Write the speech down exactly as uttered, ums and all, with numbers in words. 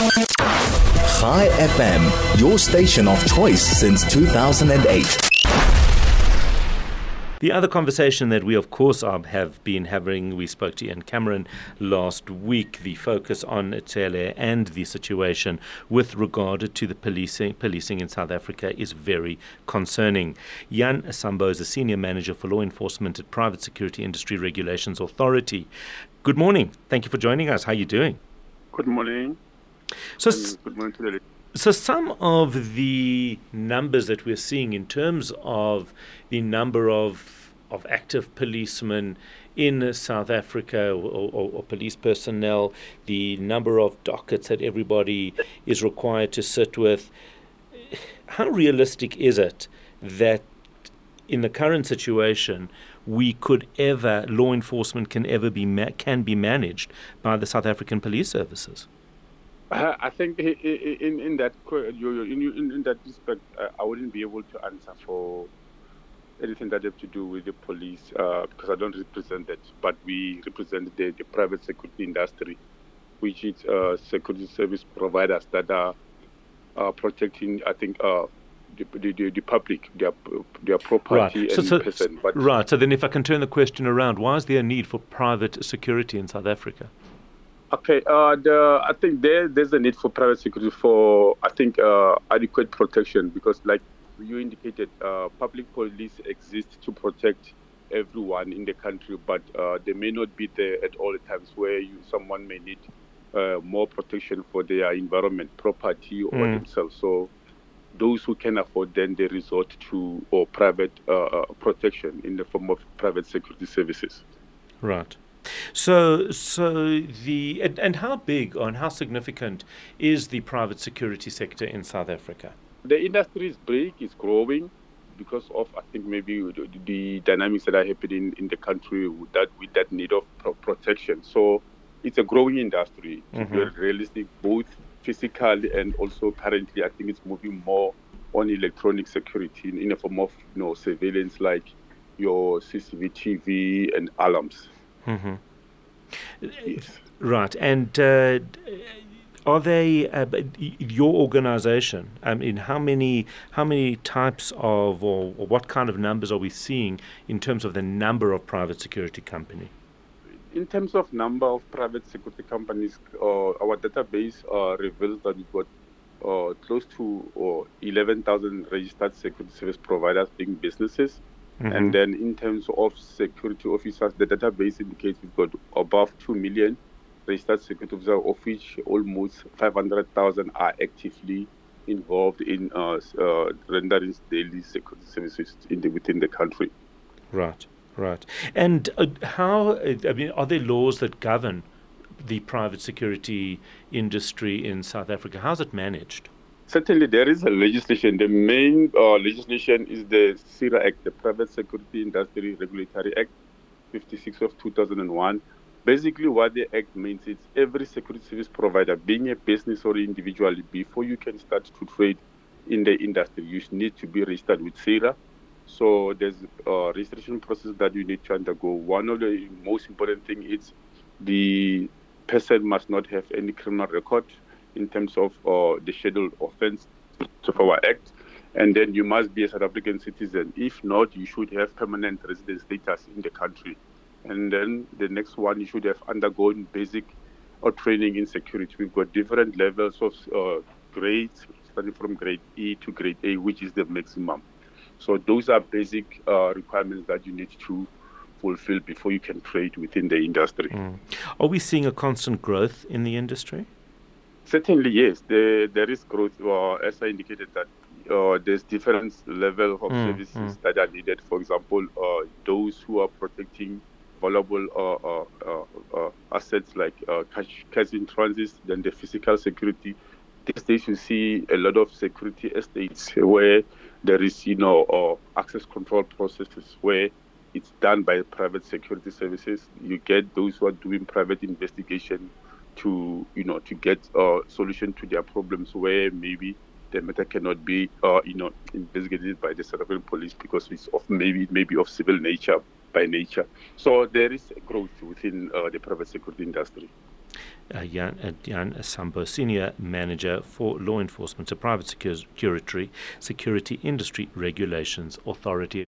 Chai F M, your station of choice since two thousand eight. The other conversation that we, of course, are, have been having, we spoke to Ian Cameron last week, the focus on Tshele and the situation with regard to the policing policing in South Africa is very concerning. Jan Sambo is a senior manager for law enforcement at Private Security Industry Regulations Authority. Good morning. Thank you for joining us. How are you doing? Good morning. So, good morning to the So some of the numbers that we're seeing in terms of the number of of active policemen in South Africa or, or, or police personnel, the number of dockets that everybody is required to sit with, how realistic is it that in the current situation we could ever, law enforcement can ever be ma- can be managed by the South African police services? Uh, I think in in that in, in that respect, uh, I wouldn't be able to answer for anything that have to do with the police uh, because I don't represent that. But we represent the, the private security industry, which is uh, security service providers that are uh, protecting, I think, uh, the, the the public, their their property right. and so, so, person. But right. So then, if I can turn the question around, why is there a need for private security in South Africa? Okay, uh, the, I think there there's a need for private security for, I think, uh, adequate protection because, like you indicated, uh, public police exist to protect everyone in the country, but uh, they may not be there at all times where you, someone may need uh, more protection for their environment, property, or Mm. themselves. So those who can afford, then they resort to or private uh, protection in the form of private security services. Right. So, so the and, and how big or how significant is the private security sector in South Africa? The industry is big, it's growing because of, I think, maybe the, the dynamics that are happening in the country with that with that need of pro- protection. So it's a growing industry, to Mm-hmm. be realistic, both physically and also currently. I think it's moving more on electronic security in, in a form of, you know, surveillance like your C C T V and alarms. Mm-hmm. Yes. Right. And uh, are they uh, your organization? I mean, how many how many types of or, or what kind of numbers are we seeing in terms of the number of private security company? In terms of number of private security companies, uh, our database uh, reveals that we've got uh, close to uh, eleven thousand registered security service providers being businesses. Mm-hmm. And then in terms of security officers, the database indicates we've got above two million registered security officers, of which almost five hundred thousand are actively involved in uh, uh, rendering daily security services in the, within the country. Right, right. And uh, how, I mean, are there laws that govern the private security industry in South Africa? How's it managed? Certainly, there is a legislation. The main uh, legislation is the SERA Act, the Private Security Industry Regulatory Act, fifty-six of two thousand one. Basically, what the Act means is every security service provider, being a business or individual, before you can start to trade in the industry, you need to be registered with SERA. So there's a registration process that you need to undergo. One of the most important things is the person must not have any criminal record in terms of uh, the scheduled offense of our act, and then you must be a South African citizen. If not, you should have permanent residence status in the country. And then the next one, you should have undergone basic or training in security. We've got different levels of uh, grades, starting from grade E to grade A, which is the maximum. So those are basic uh, requirements that you need to fulfill before you can trade within the industry. Mm. Are we seeing a constant growth in the industry? Certainly, yes. There, there is growth. Uh, as I indicated, that uh, there's different level of Mm, services mm. that are needed. For example, uh, those who are protecting valuable uh, uh, uh, uh, assets like uh, cash, cash in transit, then the physical security. These days, you see a lot of security estates where there is, you know, uh, access control processes where it's done by private security services. You get those who are doing private investigation to, you know, to get a solution to their problems where maybe the matter cannot be, uh, you know, investigated by the South African police because it's of maybe maybe of civil nature by nature. So there is a growth within uh, the private security industry. uh, Jan, uh, Jan Sambo, Senior Manager for Law Enforcement, a private security, security Industry Regulations Authority.